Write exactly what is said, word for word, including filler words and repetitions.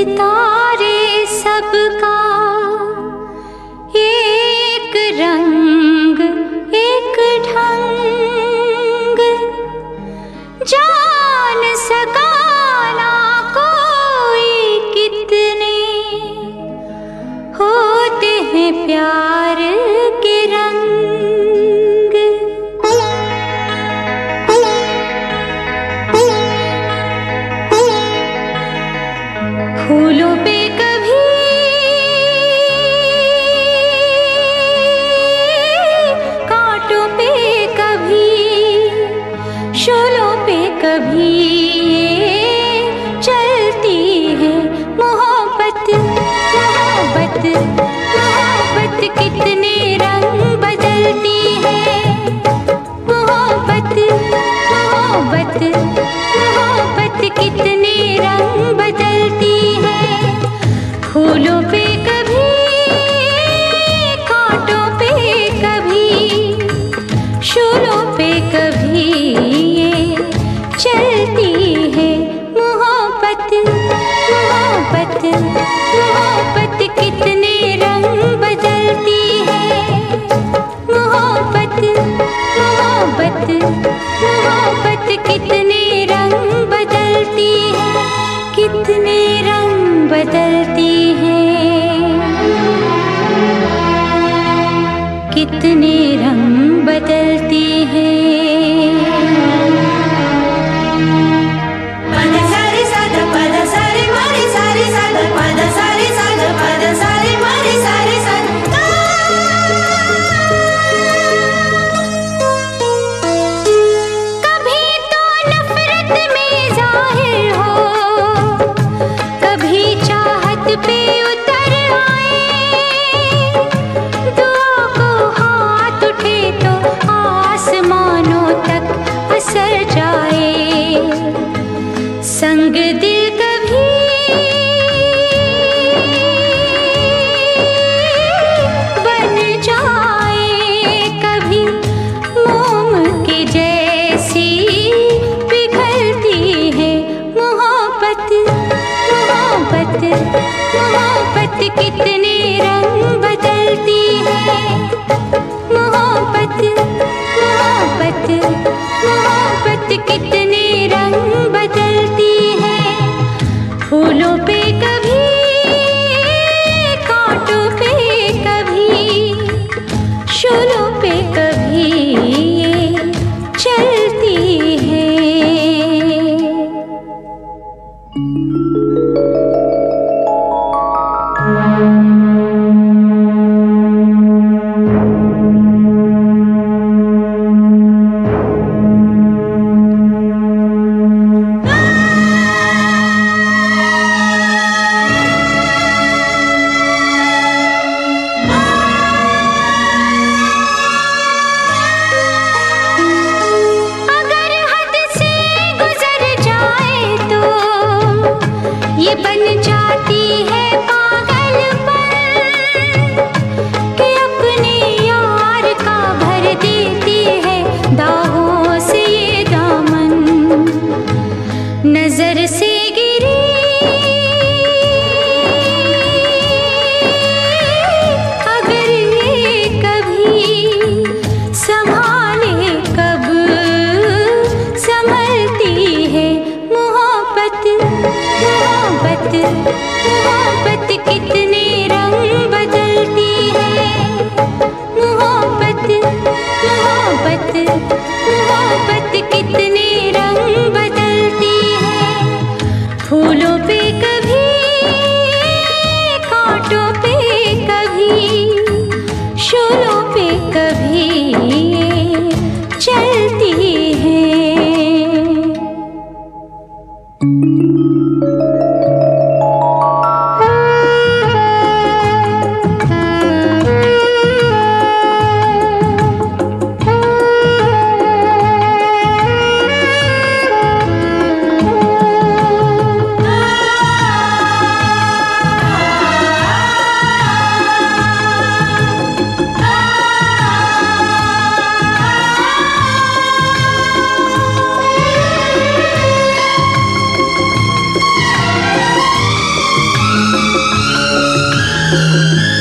सितारे सबका एक रंग एक ढंग, जान सका ना कोई कितने होते हैं प्यार के रंग। फूलों पे कभी कांटों पे कभी शोलों पे कभी ये चलती है मोहब्बत। मोहब्बत मोहब्बत कितने रंग बदलती है। मोहब्बत मोहब्बत मोहब्बत कितने रंग बदलती है। फूलों पे कभी कांटों पे कभी शोलों पे कभी ये चलती है मोहब्बत। मोहब्बत मोहब्बत कितने रंग बदलती है। मोहब्बत मोहब्बत मोहब्बत कितने रंग बदलती है। कितने रंग बदलती है। कितने रंग बदलती है। संग दिल कभी बन जाए, कभी मोम के जैसी पिघलती है मोहब्बत। मोहब्बत मोहब्बत कितने रंग बदलती है। मोहब्बत मोहब्बत मोहब्बत कितने रंग बदलती है। फूलों पे कभी कांटों पे कभी शोलों पे कभी ये चलती है। ये बन जाती है पागलपन कि अपने यार का भर देती है दागों से ये दामन। नजर से गिरी अगर ये कभी संभाले कब संभलती है मोहब्बत। मोहब्बत मोहब्बत कितने रंग बदलती है। मोहब्बत मोहब्बत मोहब्बत कितने रंग बदलती है। फूलों पे कभी कांटों पे कभी शोलों पे कभी चलती है। रंग